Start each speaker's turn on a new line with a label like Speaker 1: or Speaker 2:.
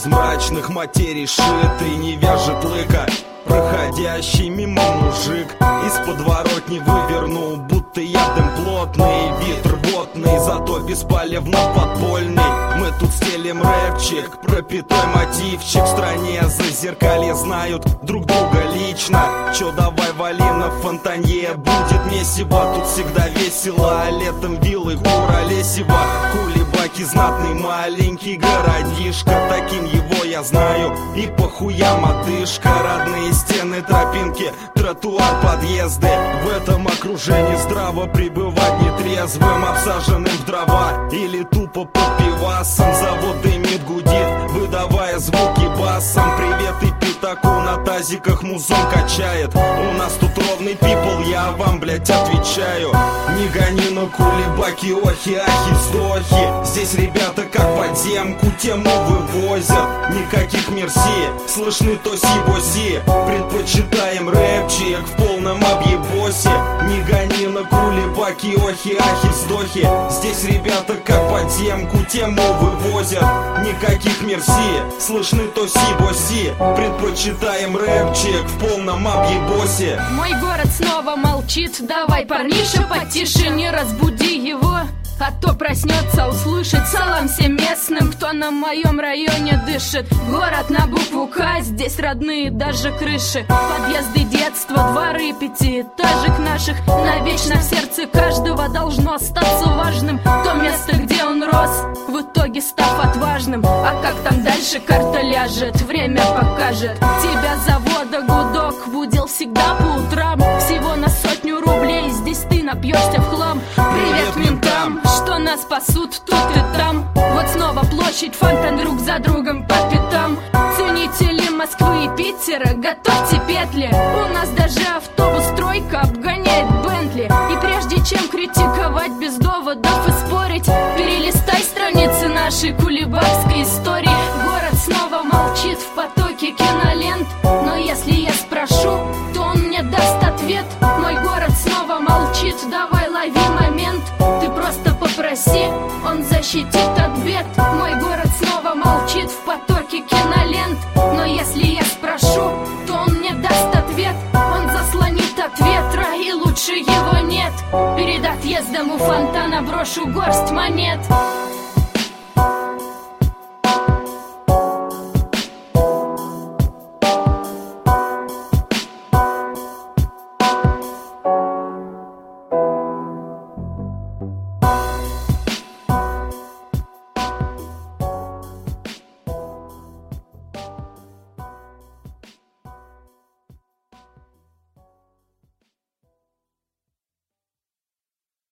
Speaker 1: из мрачных материй шитый, не вяжет лыка. Проходящий мимо мужик из подворотни вывернул, будто я дым плотный, вид рвотный, зато бесполезно подпольный. Мы тут стелим рэпчик, пропитой мотивчик. В стране зазеркалье знают друг друга лично. Чё, давай вали на фонтанье, будет месиво. Тут всегда весело, а летом виллы Куролесево. Кулебаки, знатный маленький городишко, таким его я знаю, и похуям одышка. Родные стены, тропинки, тротуар, подъезды. В этом окружении здраво пребывать нетрезвым, обсаженным в дрова или тупо под пивасом. Завод дымит, гудит, выдавая звуки басом. Привет и пятаку на тазиках музон качает. У нас тут ровный пипл, я вам, блять, отвечаю. Не гони на кулебаки, охи, ахи, вздохи. Здесь ребята как подземку тему вывозят. Никаких мерси, слышны тоси-боси. Предпочитаем рэпчик в полном объебосе. Не гони на кулебаки, охи, ахи, вздохи. Здесь ребята как подземку тему вывозят. Никаких мерси, слышны тоси-боси. Предпочитаем рэпчик в полном объебосе.
Speaker 2: Мой город снова молчит, давай, парниша, потише, не разбуди его, а то проснется, услышит. Салам всем местным, кто на моем районе дышит. Город на букву К, здесь родные даже крыши. Подъезды детства, дворы пятиэтажек наших. Навечно в сердце каждого должно остаться важным то место, где он рос, в итоге став отважным. А как там дальше карта ляжет, время покажет. Тебя завода гудок будил всегда по утрам. Всего на 100 рублей, здесь ты напьешься в хлам. Привет ментам, что нас спасут тут и там. Вот снова площадь, фонтан друг за другом по пятам. Ценители Москвы и Питера, готовьте петли. У нас даже автобус-тройка обгоняет Бентли. И прежде чем критиковать без доводов и спорить, перелистай страницы нашей кулебакской истории. Город снова молчит в потоке кинолент, но если я спрошу, то он мне даст ответ. Мой город снова молчит, давай лови момент. Ты просто попроси, он защитит от бед. Мой город снова молчит в потоке кинолент, но если я спрошу, то он мне даст ответ. Он заслонит от ветра, и лучше его нет. Перед отъездом у фонтана брошу горсть монет.